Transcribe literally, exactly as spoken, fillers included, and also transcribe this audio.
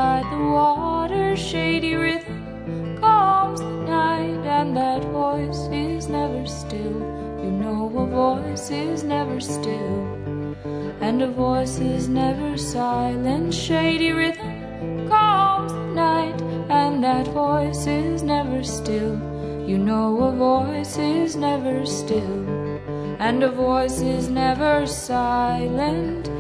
beside the water, shady rhythm calms the night, and that voice is never still. You know a voice is never still, and a voice is never silent. Shady rhythm calms the night, and that voice is never still. You know a voice is never still, and a voice is never silent.